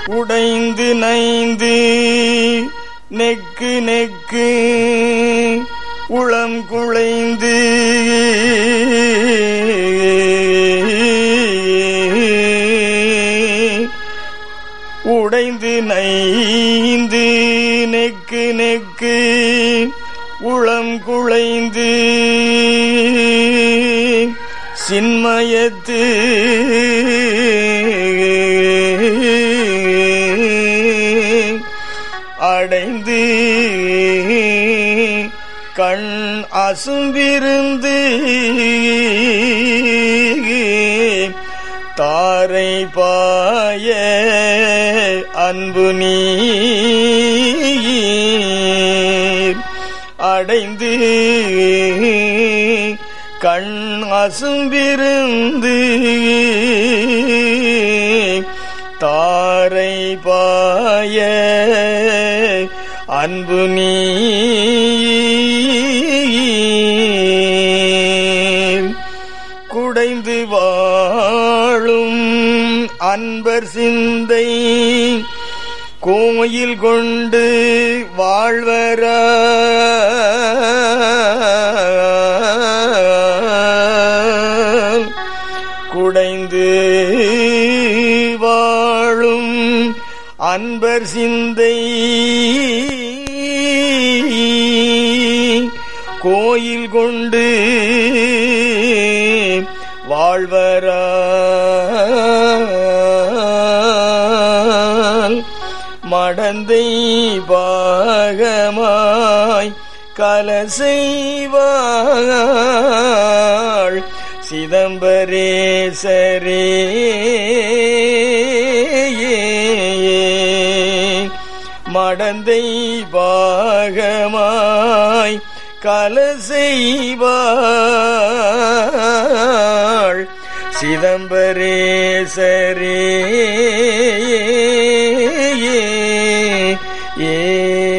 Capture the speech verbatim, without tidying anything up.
உடைந்து நைந்து neck neck உளம் குழைந்து உடைந்து நைந்து நெக்கு நெக்கு உளம் குழைந்து சின்மயத்து அடைந்து கண் அசும்பிருந்து தாரை பாய அன்பு நீர் அடைந்து கண் அசும்பிருந்து தாரை பாய அன்பு நீர் குடைந்து வாழும் அன்பர் சிந்தை கோயில் கொண்டு வாழ்வர குடைந்து வாழும் அன்பர் சிந்தை கோயில் கொண்டு வாழ்வரால் மடந்தை பாகமாய் கலசைவாள் சிதம்பரேசரே மடந்தை பாகமாய் கலசைவாள் சிதம்பரேசரே ஏ